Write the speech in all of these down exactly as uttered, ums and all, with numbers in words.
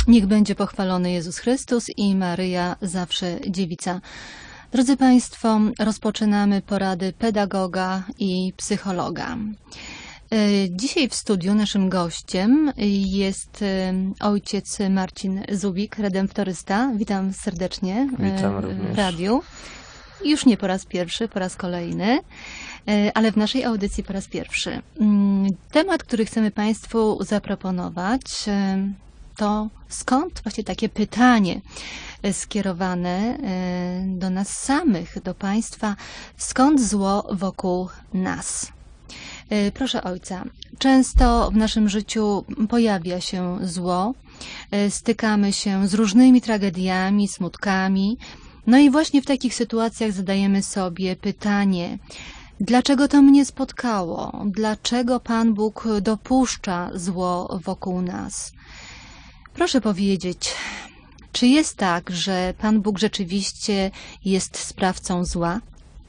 Niech będzie pochwalony Jezus Chrystus i Maryja zawsze dziewica. Drodzy Państwo, rozpoczynamy porady pedagoga i psychologa. Dzisiaj w studiu naszym gościem jest ojciec Marcin Zubik, redemptorysta. Witam serdecznie Witam w radiu. Już nie po raz pierwszy, po raz kolejny, ale w naszej audycji po raz pierwszy. Temat, który chcemy Państwu zaproponować, to skąd właśnie takie pytanie skierowane do nas samych, do Państwa, skąd zło wokół nas? Proszę ojca, często w naszym życiu pojawia się zło, stykamy się z różnymi tragediami, smutkami, no i właśnie w takich sytuacjach zadajemy sobie pytanie, dlaczego to mnie spotkało? Dlaczego Pan Bóg dopuszcza zło wokół nas? Proszę powiedzieć, czy jest tak, że Pan Bóg rzeczywiście jest sprawcą zła?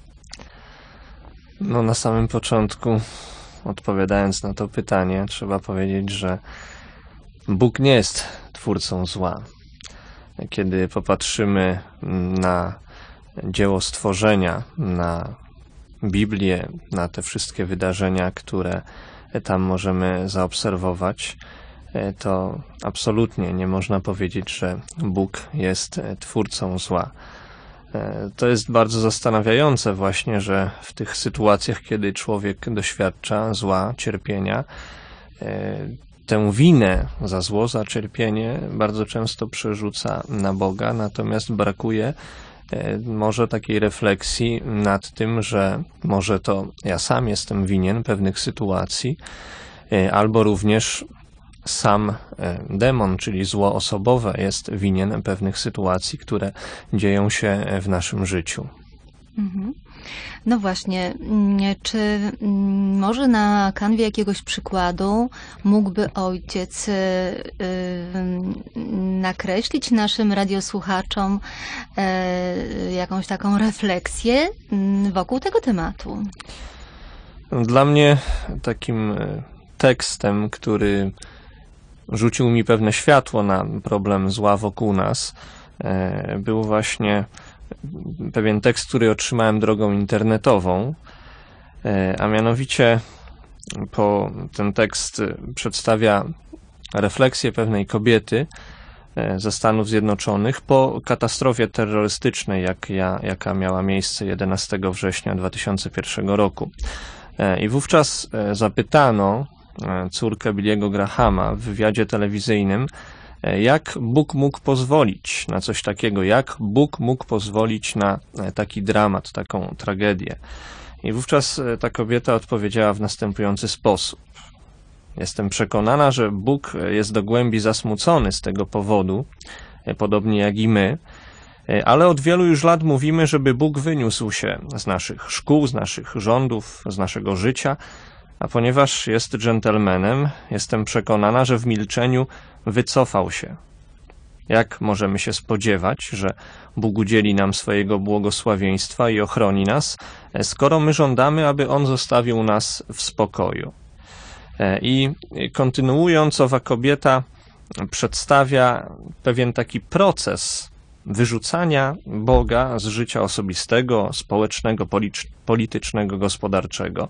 No na samym początku, odpowiadając na to pytanie, trzeba powiedzieć, że Bóg nie jest twórcą zła. Kiedy popatrzymy na dzieło stworzenia, na Biblię, na te wszystkie wydarzenia, które tam możemy zaobserwować, to absolutnie nie można powiedzieć, że Bóg jest twórcą zła. To jest bardzo zastanawiające właśnie, że w tych sytuacjach, kiedy człowiek doświadcza zła, cierpienia, tę winę za zło, za cierpienie bardzo często przerzuca na Boga, natomiast brakuje może takiej refleksji nad tym, że może to ja sam jestem winien pewnych sytuacji, albo również sam demon, czyli zło osobowe, jest winien pewnych sytuacji, które dzieją się w naszym życiu. Mhm. No właśnie, czy może na kanwie jakiegoś przykładu mógłby ojciec y, y, nakreślić naszym radiosłuchaczom y, jakąś taką refleksję wokół tego tematu? Dla mnie takim tekstem, który rzucił mi pewne światło na problem zła wokół nas, był właśnie pewien tekst, który otrzymałem drogą internetową, a mianowicie po, ten tekst przedstawia refleksję pewnej kobiety ze Stanów Zjednoczonych po katastrofie terrorystycznej, jak ja, jaka miała miejsce jedenastego września dwa tysiące pierwszego roku. I wówczas zapytano córkę Billiego Grahama w wywiadzie telewizyjnym, jak Bóg mógł pozwolić na coś takiego, jak Bóg mógł pozwolić na taki dramat, taką tragedię. I wówczas ta kobieta odpowiedziała w następujący sposób. Jestem przekonana, że Bóg jest do głębi zasmucony z tego powodu, podobnie jak i my, ale od wielu już lat mówimy, żeby Bóg wyniósł się z naszych szkół, z naszych rządów, z naszego życia, a ponieważ jest dżentelmenem, jestem przekonana, że w milczeniu wycofał się. Jak możemy się spodziewać, że Bóg udzieli nam swojego błogosławieństwa i ochroni nas, skoro my żądamy, aby On zostawił nas w spokoju? I kontynuując, owa kobieta przedstawia pewien taki proces wyrzucania Boga z życia osobistego, społecznego, politycznego, gospodarczego.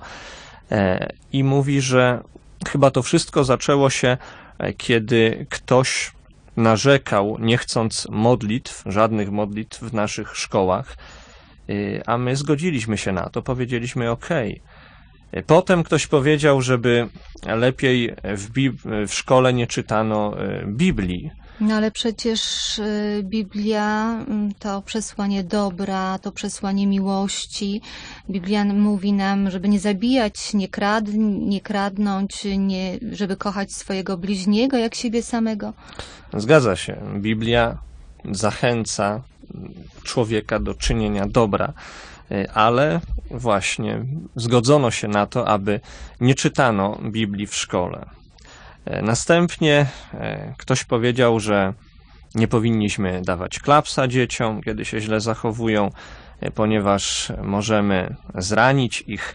I mówi, że chyba to wszystko zaczęło się, kiedy ktoś narzekał, nie chcąc modlitw, żadnych modlitw w naszych szkołach, a my zgodziliśmy się na to, powiedzieliśmy OK. Potem ktoś powiedział, żeby lepiej w, Bib- w szkole nie czytano Biblii. No ale przecież Biblia to przesłanie dobra, to przesłanie miłości. Biblia mówi nam, żeby nie zabijać, nie, krad, nie kradnąć, nie, żeby kochać swojego bliźniego jak siebie samego. Zgadza się. Biblia zachęca człowieka do czynienia dobra, ale właśnie zgodzono się na to, aby nie czytano Biblii w szkole. Następnie ktoś powiedział, że nie powinniśmy dawać klapsa dzieciom, kiedy się źle zachowują, ponieważ możemy zranić ich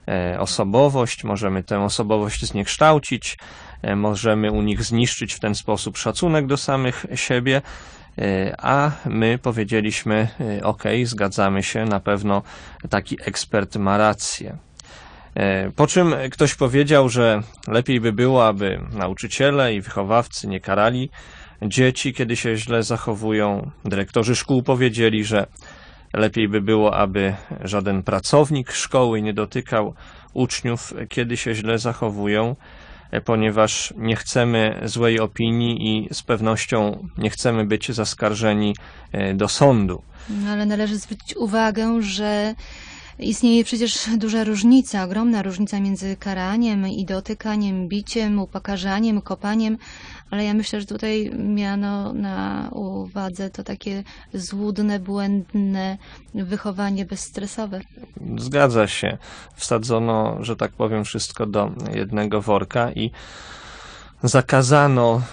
osobowość, możemy tę osobowość zniekształcić, możemy u nich zniszczyć w ten sposób szacunek do samych siebie, a my powiedzieliśmy, ok, zgadzamy się, na pewno taki ekspert ma rację. Po czym ktoś powiedział, że lepiej by było, aby nauczyciele i wychowawcy nie karali dzieci, kiedy się źle zachowują. Dyrektorzy szkół powiedzieli, że lepiej by było, aby żaden pracownik szkoły nie dotykał uczniów, kiedy się źle zachowują, ponieważ nie chcemy złej opinii i z pewnością nie chcemy być zaskarżeni do sądu. No, ale należy zwrócić uwagę, że istnieje przecież duża różnica, ogromna różnica między karaniem i dotykaniem, biciem, upokarzaniem, kopaniem, ale ja myślę, że tutaj miano na uwadze to takie złudne, błędne wychowanie bezstresowe. Zgadza się. Wsadzono, że tak powiem, wszystko do jednego worka i zakazano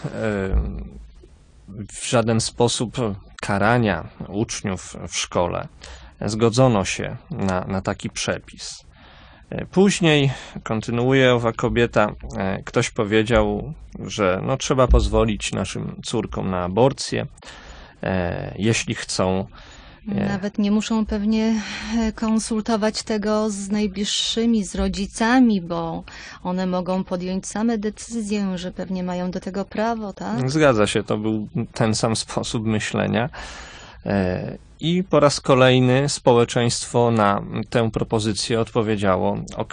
w żaden sposób karania uczniów w szkole. Zgodzono się na, na taki przepis. Później, kontynuuje owa kobieta, ktoś powiedział, że no, trzeba pozwolić naszym córkom na aborcję, jeśli chcą. Nawet nie muszą pewnie konsultować tego z najbliższymi, z rodzicami, bo one mogą podjąć same decyzję, że pewnie mają do tego prawo, tak? Zgadza się, to był ten sam sposób myślenia. I po raz kolejny społeczeństwo na tę propozycję odpowiedziało ok.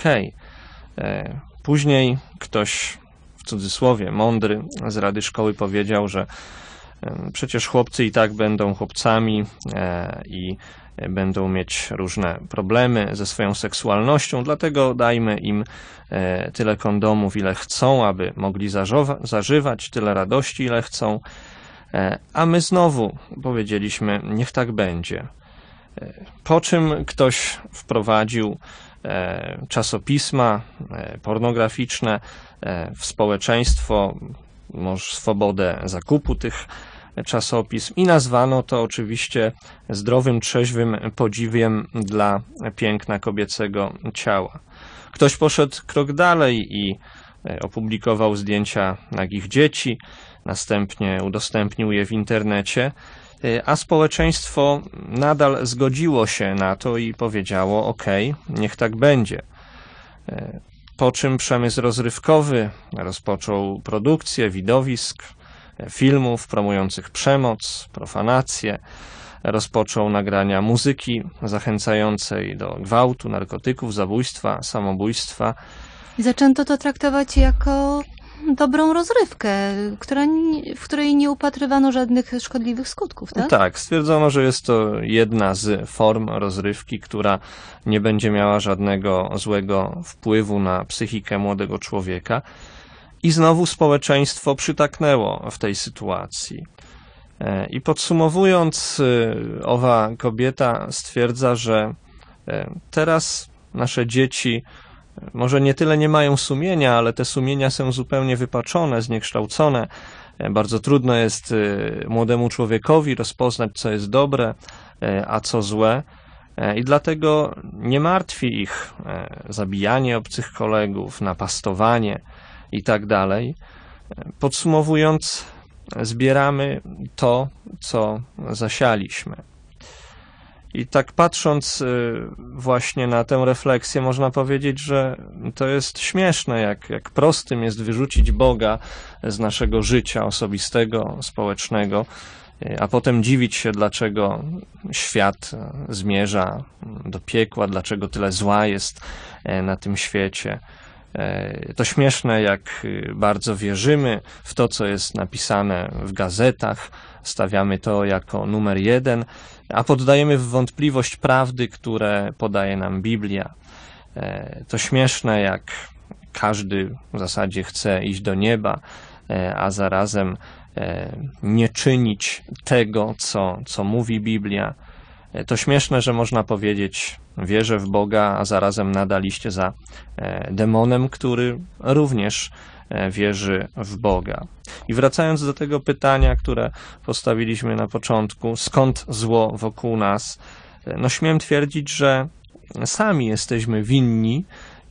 Później ktoś, w cudzysłowie, mądry z Rady Szkoły powiedział, że przecież chłopcy i tak będą chłopcami i będą mieć różne problemy ze swoją seksualnością, dlatego dajmy im tyle kondomów, ile chcą, aby mogli zażywać, tyle radości, ile chcą. A my znowu powiedzieliśmy, niech tak będzie. Po czym ktoś wprowadził czasopisma pornograficzne w społeczeństwo, może swobodę zakupu tych czasopism i nazwano to oczywiście zdrowym, trzeźwym podziwiem dla piękna kobiecego ciała. Ktoś poszedł krok dalej i opublikował zdjęcia nagich dzieci, następnie udostępnił je w internecie, a społeczeństwo nadal zgodziło się na to i powiedziało ok, niech tak będzie. Po czym przemysł rozrywkowy rozpoczął produkcję widowisk, filmów promujących przemoc, profanację, rozpoczął nagrania muzyki zachęcającej do gwałtu, narkotyków, zabójstwa, samobójstwa. I zaczęto to traktować jako dobrą rozrywkę, która, w której nie upatrywano żadnych szkodliwych skutków, tak? Tak, stwierdzono, że jest to jedna z form rozrywki, która nie będzie miała żadnego złego wpływu na psychikę młodego człowieka. I znowu społeczeństwo przytaknęło w tej sytuacji. I podsumowując, owa kobieta stwierdza, że teraz nasze dzieci może nie tyle nie mają sumienia, ale te sumienia są zupełnie wypaczone, zniekształcone. Bardzo trudno jest młodemu człowiekowi rozpoznać, co jest dobre, a co złe. I dlatego nie martwi ich zabijanie obcych kolegów, napastowanie i tak dalej. Podsumowując, zbieramy to, co zasialiśmy. I tak patrząc właśnie na tę refleksję, można powiedzieć, że to jest śmieszne, jak, jak prostym jest wyrzucić Boga z naszego życia osobistego, społecznego, a potem dziwić się, dlaczego świat zmierza do piekła, dlaczego tyle zła jest na tym świecie. To śmieszne, jak bardzo wierzymy w to, co jest napisane w gazetach, stawiamy to jako numer jeden, a poddajemy w wątpliwość prawdy, które podaje nam Biblia. To śmieszne, jak każdy w zasadzie chce iść do nieba, a zarazem nie czynić tego, co, co mówi Biblia. To śmieszne, że można powiedzieć, wierzę w Boga, a zarazem nadal iść za demonem, który również wierzy w Boga. I wracając do tego pytania, które postawiliśmy na początku, skąd zło wokół nas, no śmiem twierdzić, że sami jesteśmy winni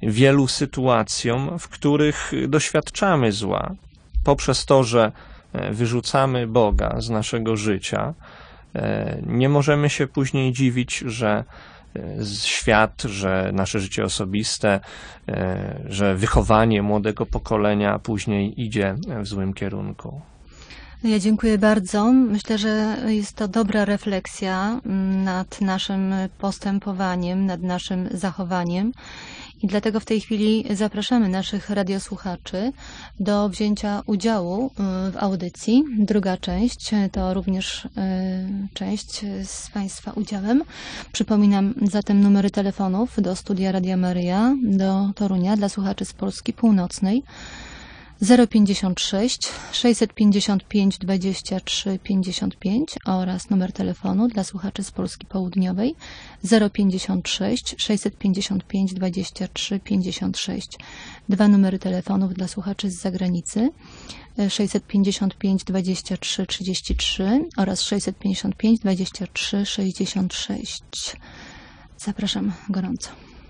wielu sytuacjom, w których doświadczamy zła. Poprzez to, że wyrzucamy Boga z naszego życia, nie możemy się później dziwić, że świat, że nasze życie osobiste, że wychowanie młodego pokolenia później idzie w złym kierunku. Ja dziękuję bardzo. Myślę, że jest to dobra refleksja nad naszym postępowaniem, nad naszym zachowaniem. I dlatego w tej chwili zapraszamy naszych radiosłuchaczy do wzięcia udziału w audycji. Druga część to również część z Państwa udziałem. Przypominam zatem numery telefonów do studia Radia Maryja, do Torunia dla słuchaczy z Polski Północnej. zero pięćdziesiąt sześć sześćset pięćdziesiąt pięć dwadzieścia trzy pięćdziesiąt pięć oraz numer telefonu dla słuchaczy z Polski Południowej zero pięćdziesiąt sześć sześćset pięćdziesiąt pięć dwadzieścia trzy pięćdziesiąt sześć. Dwa numery telefonów dla słuchaczy z zagranicy sześćset pięćdziesiąt pięć dwadzieścia trzy trzydzieści trzy oraz sześćset pięćdziesiąt pięć dwadzieścia trzy sześćdziesiąt sześć. Zapraszam gorąco.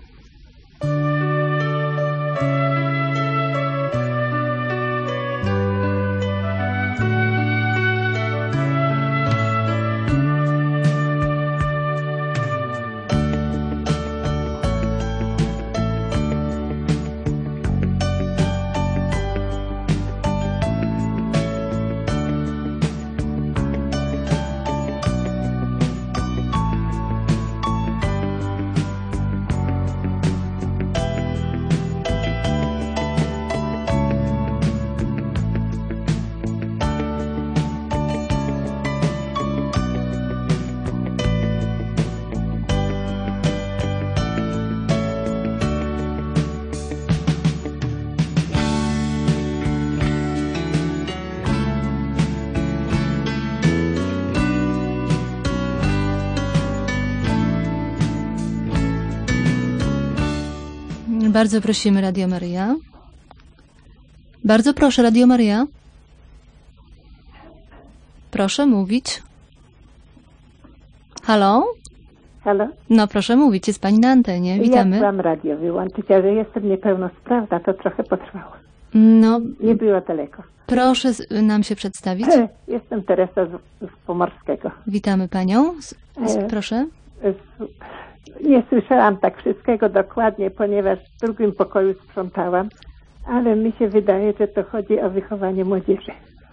Bardzo prosimy Radio Maryja. Bardzo proszę, Radio Maryja. Proszę mówić. Halo? Halo? No proszę mówić, jest Pani na antenie. Witamy. Ja chciałam radio wyłączyć, ale jestem niepełnosprawna, to trochę potrwało. No, nie było daleko. Proszę nam się przedstawić. Jestem Teresa z, z Pomorskiego. Witamy Panią. Z, z, proszę. Z, nie słyszałam tak wszystkiego dokładnie, ponieważ w drugim pokoju sprzątałam, ale mi się wydaje, że to chodzi o wychowanie młodzieży.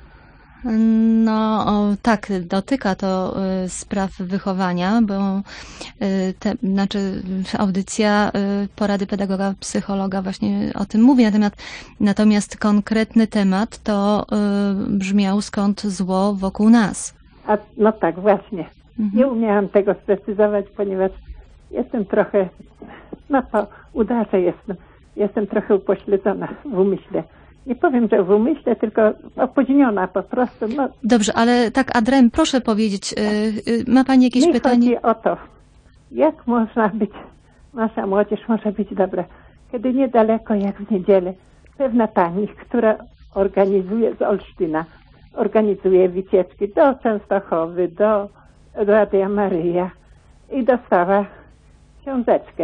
No o, tak, dotyka to y, spraw wychowania, bo y, te, znaczy audycja y, porady pedagoga, psychologa właśnie o tym mówi, natomiast, natomiast konkretny temat to y, brzmiał, skąd zło wokół nas. A, no tak, właśnie. Mhm. Nie umiałam tego sprecyzować, ponieważ jestem trochę, no po udarze jestem, jestem trochę upośledzona w umyśle. Nie powiem, że w umyśle, tylko opóźniona po prostu. No. Dobrze, ale tak adrem, proszę powiedzieć, yy, yy, ma Pani jakieś Mi pytanie? Chodzi o to, jak można być, nasza młodzież może być dobra, kiedy niedaleko, jak w niedzielę, pewna pani, która organizuje z Olsztyna, organizuje wycieczki do Częstochowy, do Radia Maryja i dostała książeczkę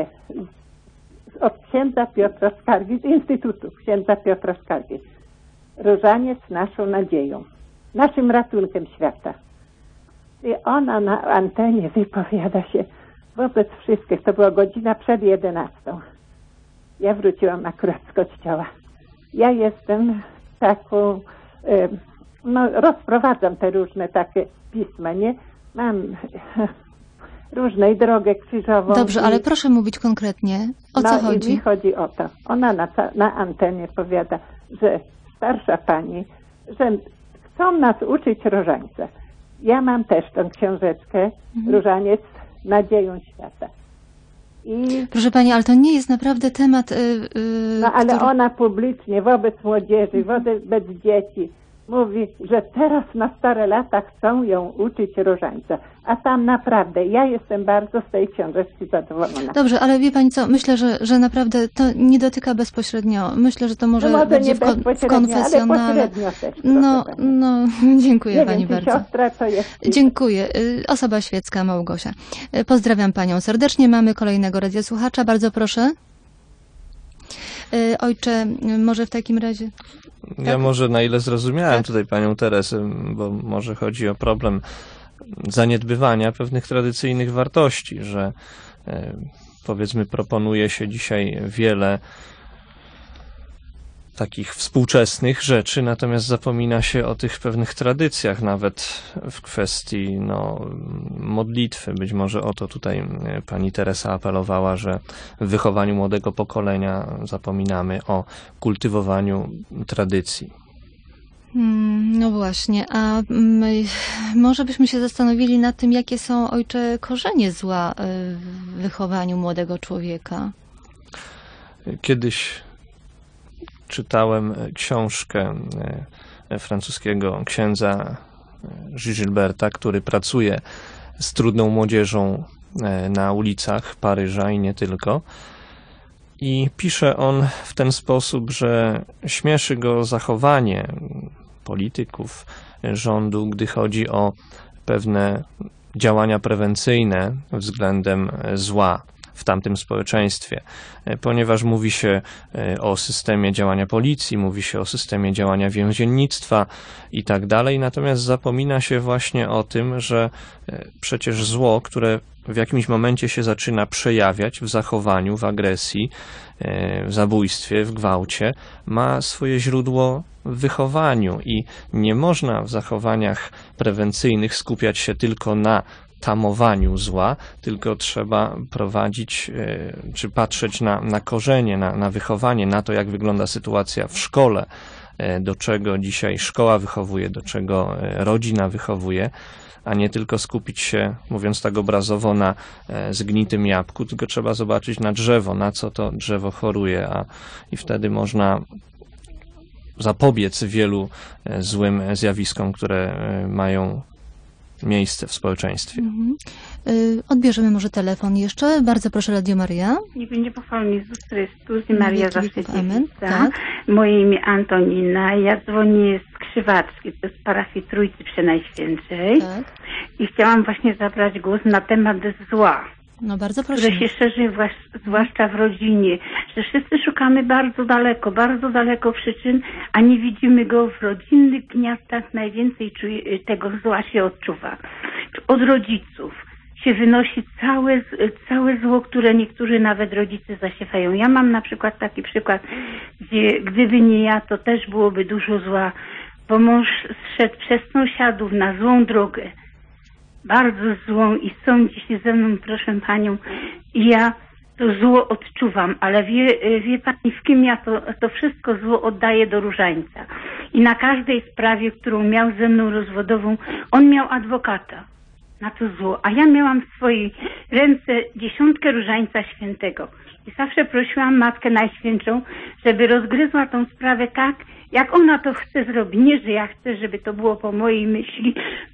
od księdza Piotra Skargi, z Instytutu księdza Piotra Skargi. Różaniec naszą nadzieją, naszym ratunkiem świata. I ona na antenie wypowiada się wobec wszystkich. To była godzina przed jedenastą. Ja wróciłam akurat z kościoła. Ja jestem taką, no rozprowadzam te różne takie pisma, nie? Mam różne i drogę krzyżową. Dobrze, i... ale proszę mówić konkretnie. O no co chodzi? I mi chodzi o to. Ona na, na antenie powiada, że starsza pani, że chcą nas uczyć różańca. Ja mam też tą książeczkę, mhm. Różaniec nadzieją świata. I... Proszę Pani, ale to nie jest naprawdę temat... Yy, yy, no ale który... ona publicznie, wobec młodzieży, wobec dzieci mówi, że teraz na stare lata chcą ją uczyć różańca. A tam naprawdę, ja jestem bardzo z tej książeczki zadowolona. Dobrze, ale wie Pani co, myślę, że, że naprawdę to nie dotyka bezpośrednio. Myślę, że to może, no może będzie nie w, kon, w konfesjonale. Ale pośrednio też. No, no, dziękuję nie Pani wiem, bardzo. Siostra to jest... Dziękuję. Osoba świecka Małgosia. Pozdrawiam Panią serdecznie. Mamy kolejnego radiosłuchacza. Bardzo proszę. Y, Ojcze, może w takim razie... Ja Tak? może na ile zrozumiałem Tak. tutaj panią Teresę, bo może chodzi o problem zaniedbywania pewnych tradycyjnych wartości, że e, powiedzmy proponuje się dzisiaj wiele takich współczesnych rzeczy, natomiast zapomina się o tych pewnych tradycjach, nawet w kwestii no, modlitwy. Być może o to tutaj pani Teresa apelowała, że w wychowaniu młodego pokolenia zapominamy o kultywowaniu tradycji. Mm, No właśnie, a mm, może byśmy się zastanowili nad tym, jakie są, ojcze, korzenie zła y, w wychowaniu młodego człowieka. Kiedyś czytałem książkę e, francuskiego księdza Gilberta, który pracuje z trudną młodzieżą e, na ulicach Paryża i nie tylko. I pisze on w ten sposób, że śmieszy go zachowanie polityków rządu, gdy chodzi o pewne działania prewencyjne względem zła w tamtym społeczeństwie, ponieważ mówi się o systemie działania policji, mówi się o systemie działania więziennictwa i tak dalej, natomiast zapomina się właśnie o tym, że przecież zło, które w jakimś momencie się zaczyna przejawiać w zachowaniu, w agresji, w zabójstwie, w gwałcie, ma swoje źródło w wychowaniu i nie można w zachowaniach prewencyjnych skupiać się tylko na tamowaniu zła, tylko trzeba prowadzić, czy patrzeć na, na korzenie, na, na wychowanie, na to, jak wygląda sytuacja w szkole, do czego dzisiaj szkoła wychowuje, do czego rodzina wychowuje, a nie tylko skupić się, mówiąc tak obrazowo, na zgnitym jabłku, tylko trzeba zobaczyć na drzewo, na co to drzewo choruje, a i wtedy można zapobiec wielu złym zjawiskom, które mają miejsce w społeczeństwie. Mhm. Y, Odbierzemy może telefon jeszcze. Bardzo proszę, Radio Maryja. Nie będzie pochwalony Jezus Chrystus i Maria zawsze Wieków. Amen. dziewica. Tak. Moje imię Antonina. Ja dzwonię z Krzywaczki, to jest parafii Trójcy Przenajświętszej. Tak. I chciałam właśnie zabrać głos na temat zła, No bardzo które proszę. się szerzy zwłasz- zwłaszcza w rodzinie. Że wszyscy szukamy bardzo daleko, bardzo daleko przyczyn, a nie widzimy go w rodzinnych gniazdach. Najwięcej czuje, tego zła się odczuwa. Od rodziców się wynosi całe, całe zło, które niektórzy nawet rodzice zasiewają. Ja mam na przykład taki przykład, gdzie gdyby nie ja, to też byłoby dużo zła, bo mąż zszedł przez sąsiadów na złą drogę, bardzo złą i sądzi się ze mną, proszę panią, i ja to zło odczuwam, ale wie, wie pani, w kim ja to, to wszystko zło oddaję do różańca. I na każdej sprawie, którą miał ze mną rozwodową, on miał adwokata na to zło, a ja miałam w swojej ręce dziesiątkę różańca świętego. I zawsze prosiłam Matkę Najświętszą, żeby rozgryzła tą sprawę tak, jak ona to chce zrobić. Nie, że ja chcę, żeby to było po mojej myśli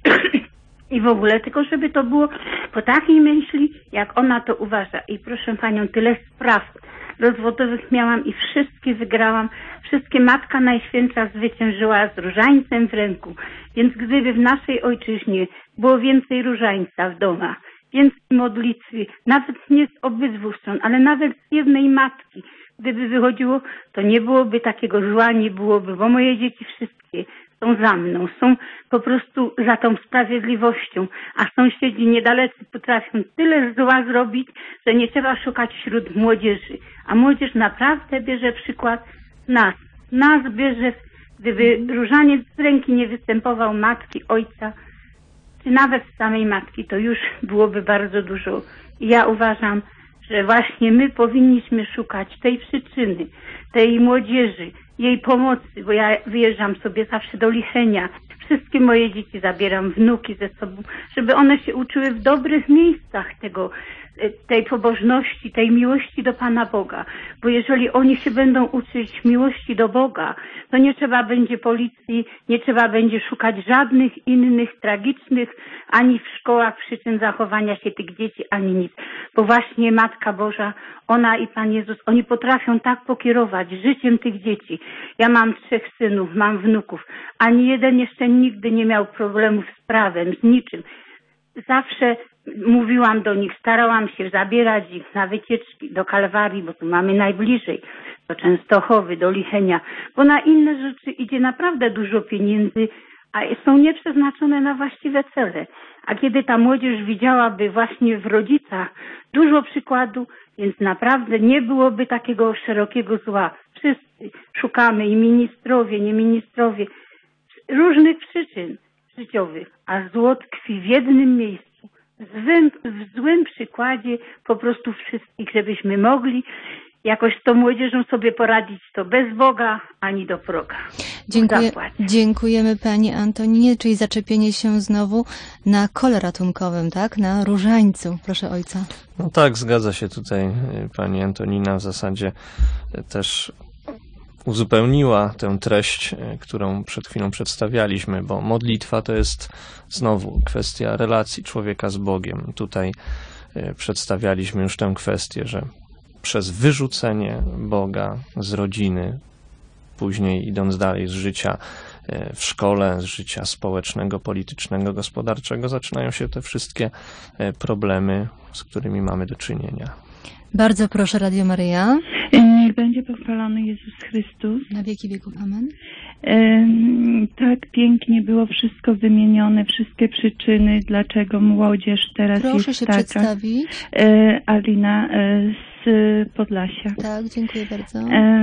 i w ogóle, tylko żeby to było po takiej myśli, jak ona to uważa. I proszę panią, tyle spraw rozwodowych miałam i wszystkie wygrałam. Wszystkie Matka Najświętsza zwyciężyła z różańcem w ręku. Więc gdyby w naszej ojczyźnie było więcej różańca w domach, więcej modlitwy, nawet nie z obydwu stron, ale nawet z jednej matki, gdyby wychodziło, to nie byłoby takiego zła, nie byłoby, bo moje dzieci wszystkie są za mną, są po prostu za tą sprawiedliwością, a sąsiedzi niedalecy potrafią tyle zła zrobić, że nie trzeba szukać wśród młodzieży. A młodzież naprawdę bierze przykład z nas. Nas bierze, gdyby różaniec z ręki nie występował matki, ojca, czy nawet samej matki, to już byłoby bardzo dużo. I ja uważam, że właśnie my powinniśmy szukać tej przyczyny, tej młodzieży, jej pomocy, bo ja wyjeżdżam sobie zawsze do Lichenia. Wszystkie moje dzieci zabieram, wnuki ze sobą, żeby one się uczyły w dobrych miejscach tego, tej pobożności, tej miłości do Pana Boga. Bo jeżeli oni się będą uczyć miłości do Boga, to nie trzeba będzie policji, nie trzeba będzie szukać żadnych innych tragicznych, ani w szkołach przyczyn zachowania się tych dzieci, ani nic. Bo właśnie Matka Boża, ona i Pan Jezus, oni potrafią tak pokierować życiem tych dzieci. Ja mam trzech synów, mam wnuków. Ani jeden jeszcze nigdy nie miał problemów z prawem, z niczym. Zawsze mówiłam do nich, starałam się zabierać ich na wycieczki do Kalwarii, bo tu mamy najbliżej, do Częstochowy, do Lichenia, bo na inne rzeczy idzie naprawdę dużo pieniędzy, a są nieprzeznaczone na właściwe cele. A kiedy ta młodzież widziałaby właśnie w rodzicach dużo przykładu, więc naprawdę nie byłoby takiego szerokiego zła. Wszyscy szukamy, i ministrowie, nie ministrowie, różnych przyczyn życiowych, a zło tkwi w jednym miejscu. W złym, w złym przykładzie po prostu wszystkich, żebyśmy mogli jakoś z tą młodzieżą sobie poradzić, to bez Boga ani do proga. Dziękuję, dziękujemy Pani Antoninie, czyli zaczepienie się znowu na kole ratunkowym, tak? Na różańcu, proszę ojca. No tak, zgadza się tutaj Pani Antonina w zasadzie też uzupełniła tę treść, którą przed chwilą przedstawialiśmy, bo modlitwa to jest znowu kwestia relacji człowieka z Bogiem. Tutaj przedstawialiśmy już tę kwestię, że przez wyrzucenie Boga z rodziny, później idąc dalej z życia w szkole, z życia społecznego, politycznego, gospodarczego, zaczynają się te wszystkie problemy, z którymi mamy do czynienia. Bardzo proszę, Radio Maryja. Niech będzie pochwalony Jezus Chrystus. Na wieki wieków. Amen. Tak pięknie było wszystko wymienione, wszystkie przyczyny, dlaczego młodzież teraz proszę jest się taka. Przedstawić. Alina z Podlasia. Tak, dziękuję bardzo.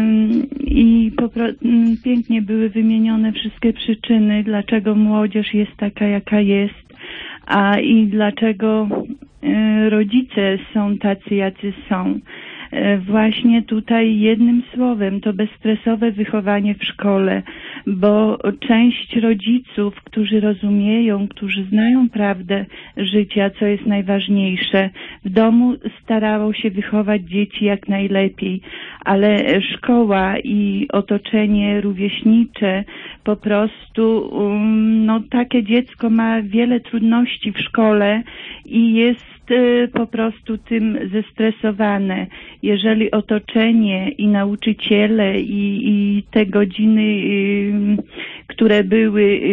I pięknie były wymienione wszystkie przyczyny, dlaczego młodzież jest taka, jaka jest, a i dlaczego rodzice są tacy, jacy są. Właśnie tutaj jednym słowem to bezstresowe wychowanie w szkole, bo część rodziców, którzy rozumieją, którzy znają prawdę życia, co jest najważniejsze, w domu starało się wychować dzieci jak najlepiej, ale szkoła i otoczenie rówieśnicze po prostu, no takie dziecko ma wiele trudności w szkole i jest po prostu tym zestresowane. Jeżeli otoczenie i nauczyciele i, i te godziny, y, które były y,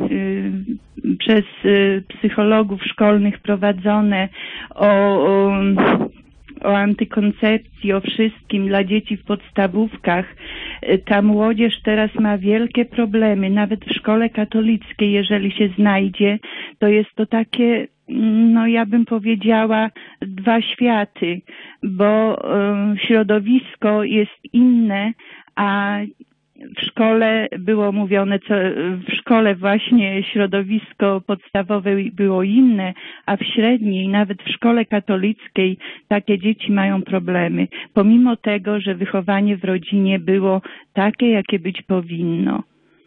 y, przez y, psychologów szkolnych prowadzone o, o, o antykoncepcji, o wszystkim dla dzieci w podstawówkach, ta młodzież teraz ma wielkie problemy. Nawet w szkole katolickiej, jeżeli się znajdzie, to jest to takie, no ja bym powiedziała, dwa światy, bo y, środowisko jest inne, a w szkole było mówione, co w szkole właśnie środowisko podstawowe było inne, a w średniej, nawet w szkole katolickiej takie dzieci mają problemy, pomimo tego, że wychowanie w rodzinie było takie, jakie być powinno.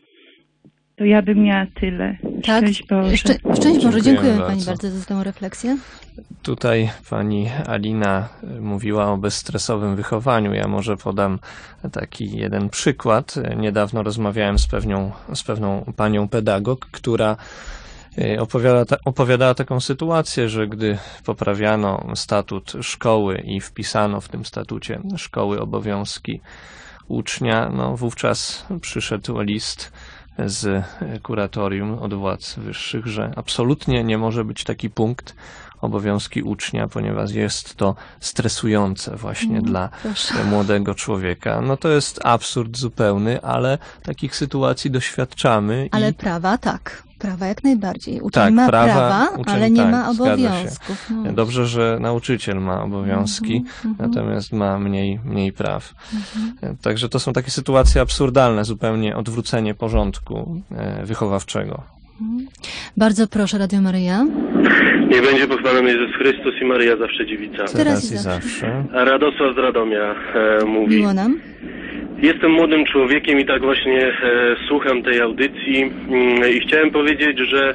To ja bym miała tyle. Tak. Szczęść Boże. Szczę, szczęść Boże. Dziękujemy Pani bardzo. bardzo za tę refleksję. Tutaj Pani Alina mówiła o bezstresowym wychowaniu. Ja może podam taki jeden przykład. Niedawno rozmawiałem z pewną, z pewną panią pedagog, która opowiadała, opowiadała taką sytuację, że gdy poprawiano statut szkoły i wpisano w tym statucie szkoły obowiązki ucznia, no wówczas przyszedł list z kuratorium od władz wyższych, że absolutnie nie może być taki punkt obowiązki ucznia, ponieważ jest to stresujące właśnie mm, dla proszę. młodego człowieka. No to jest absurd zupełny, ale takich sytuacji doświadczamy. Ale i... prawa tak. Prawa jak najbardziej. Uczeń tak, ma prawa, prawa, uczeń, ale nie tak, ma obowiązków. No. Dobrze, że nauczyciel ma obowiązki, mm-hmm, natomiast ma mniej, mniej praw. Mm-hmm. Także to są takie sytuacje absurdalne, zupełnie odwrócenie porządku wychowawczego. Bardzo proszę, Radio Maryja. Niech będzie pochwalony Jezus Chrystus i Maryja zawsze dziewica. Teraz, Teraz i zawsze. A Radosław z Radomia e, mówi. Miło nam. Jestem młodym człowiekiem i tak właśnie e, słucham tej audycji mm, i chciałem powiedzieć, że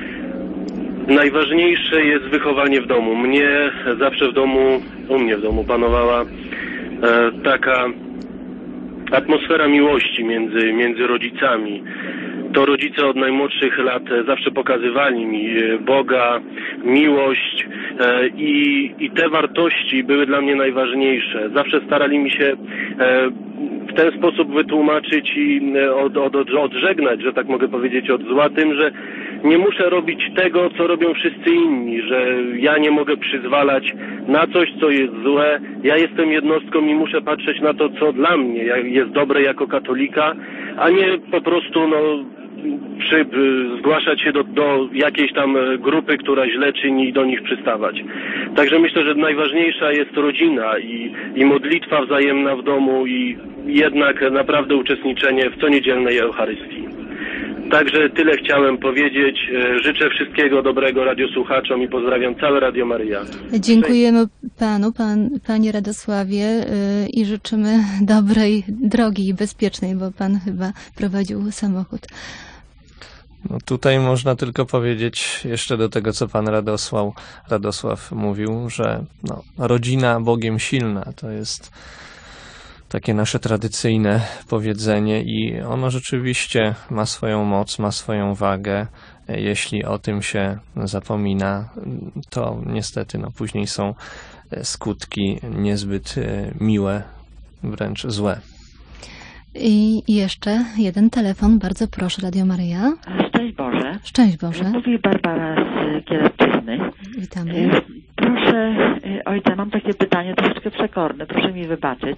najważniejsze jest wychowanie w domu. Mnie zawsze w domu, u mnie w domu panowała e, taka atmosfera miłości między, między rodzicami. To rodzice od najmłodszych lat zawsze pokazywali mi Boga, miłość i, i te wartości były dla mnie najważniejsze. Zawsze starali mi się w ten sposób wytłumaczyć i od, od, odżegnać, że tak mogę powiedzieć, od zła tym, że nie muszę robić tego, co robią wszyscy inni, że ja nie mogę przyzwalać na coś, co jest złe. Ja jestem jednostką i muszę patrzeć na to, co dla mnie jest dobre jako katolika, a nie po prostu no, przy, zgłaszać się do, do jakiejś tam grupy, która źle czyni i do nich przystawać. Także myślę, że najważniejsza jest rodzina i, i modlitwa wzajemna w domu i jednak naprawdę uczestniczenie w coniedzielnej Eucharystii. Także tyle chciałem powiedzieć. Życzę wszystkiego dobrego radiosłuchaczom i pozdrawiam całe Radio Maryja. Dziękujemy panu, pan, panie Radosławie yy, i życzymy dobrej drogi i bezpiecznej, bo pan chyba prowadził samochód. No tutaj można tylko powiedzieć jeszcze do tego, co pan Radosław, Radosław mówił, że no, rodzina Bogiem silna to jest takie nasze tradycyjne powiedzenie i ono rzeczywiście ma swoją moc, ma swoją wagę. Jeśli o tym się zapomina, to niestety no, później są skutki niezbyt miłe, wręcz złe. I jeszcze jeden telefon, bardzo proszę, Radio Maryja. Szczęść Boże. Szczęść Boże. Mówi Barbara z Kielecczyzny. Witamy. Proszę, ojca, mam takie pytanie troszeczkę przekorne, proszę mi wybaczyć,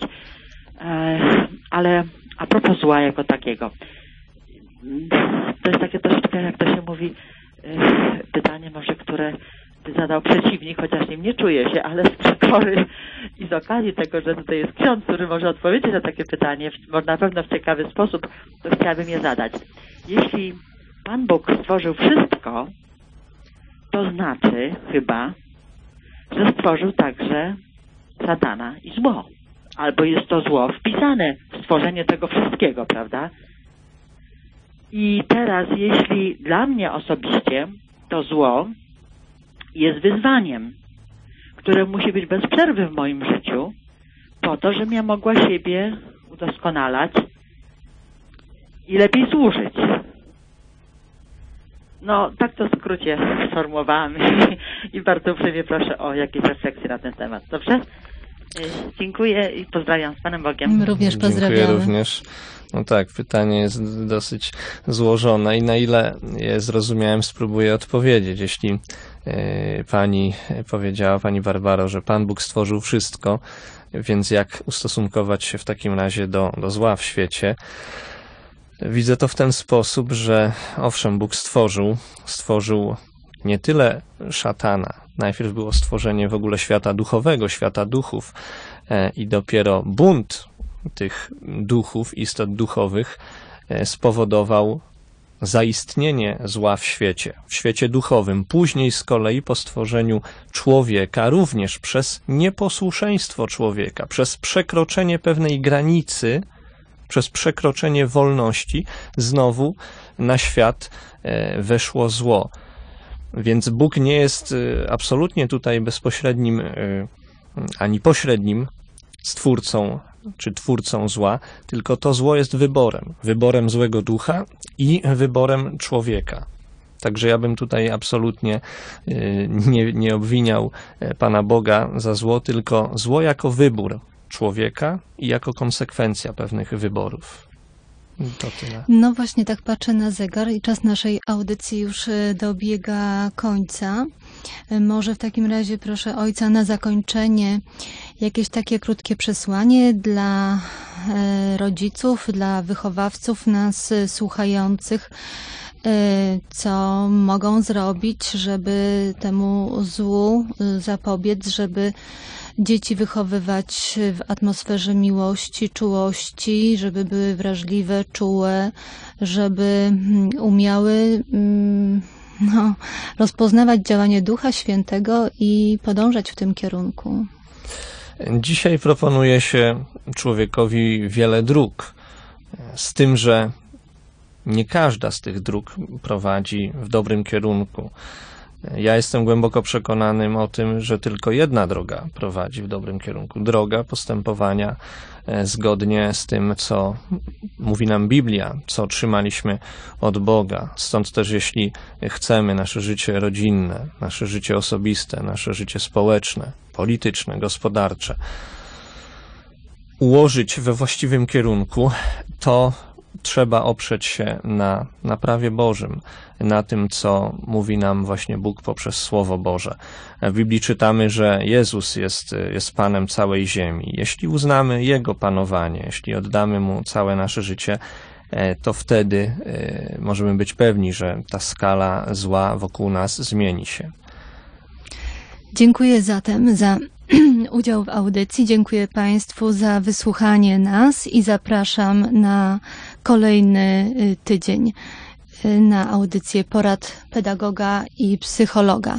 ale a propos zła jako takiego. To jest takie troszeczkę, jak to się mówi, pytanie może, które by zadał przeciwnik, chociaż nim nie czuję się, ale z przekory i z okazji tego, że tutaj jest ksiądz, który może odpowiedzieć na takie pytanie, na pewno w ciekawy sposób, to chciałabym je zadać. Jeśli Pan Bóg stworzył wszystko, to znaczy chyba, że stworzył także szatana i zło. Albo jest to zło wpisane w stworzenie tego wszystkiego, prawda? I teraz, jeśli dla mnie osobiście to zło jest wyzwaniem, które musi być bez przerwy w moim życiu, po to, żebym ja mogła siebie udoskonalać i lepiej służyć. No, tak to w skrócie sformułowałam i bardzo uprzejmie proszę o jakieś refleksje na ten temat. Dobrze? Dziękuję i pozdrawiam z Panem Bogiem. Również pozdrawiamy. Dziękuję również. No tak, pytanie jest dosyć złożone i na ile je zrozumiałem, spróbuję odpowiedzieć. Jeśli yy, pani powiedziała, pani Barbaro, że Pan Bóg stworzył wszystko, więc jak ustosunkować się w takim razie do, do zła w świecie? Widzę to w ten sposób, że owszem, Bóg stworzył, stworzył nie tyle szatana. Najpierw było stworzenie w ogóle świata duchowego, świata duchów i dopiero bunt tych duchów, istot duchowych spowodował zaistnienie zła w świecie, w świecie duchowym. Później z kolei po stworzeniu człowieka, również przez nieposłuszeństwo człowieka, przez przekroczenie pewnej granicy, przez przekroczenie wolności, znowu na świat weszło zło. Więc Bóg nie jest absolutnie tutaj bezpośrednim ani pośrednim stwórcą czy twórcą zła, tylko to zło jest wyborem. Wyborem złego ducha i wyborem człowieka. Także ja bym tutaj absolutnie nie, nie obwiniał Pana Boga za zło, tylko zło jako wybór człowieka i jako konsekwencja pewnych wyborów. To tyle. No właśnie, tak patrzę na zegar i czas naszej audycji już dobiega końca. Może w takim razie proszę ojca na zakończenie jakieś takie krótkie przesłanie dla rodziców, dla wychowawców nas słuchających, co mogą zrobić, żeby temu złu zapobiec, żeby dzieci wychowywać w atmosferze miłości, czułości, żeby były wrażliwe, czułe, żeby umiały no, rozpoznawać działanie Ducha Świętego i podążać w tym kierunku. Dzisiaj proponuje się człowiekowi wiele dróg, z tym, że nie każda z tych dróg prowadzi w dobrym kierunku. Ja jestem głęboko przekonanym o tym, że tylko jedna droga prowadzi w dobrym kierunku. Droga postępowania zgodnie z tym, co mówi nam Biblia, co otrzymaliśmy od Boga. Stąd też jeśli chcemy nasze życie rodzinne, nasze życie osobiste, nasze życie społeczne, polityczne, gospodarcze ułożyć we właściwym kierunku, to trzeba oprzeć się na, na prawie Bożym, na tym, co mówi nam właśnie Bóg poprzez Słowo Boże. W Biblii czytamy, że Jezus jest, jest Panem całej ziemi. Jeśli uznamy Jego panowanie, jeśli oddamy Mu całe nasze życie, to wtedy możemy być pewni, że ta skala zła wokół nas zmieni się. Dziękuję zatem za udział w audycji. Dziękuję Państwu za wysłuchanie nas i zapraszam na kolejny tydzień na audycję porad pedagoga i psychologa.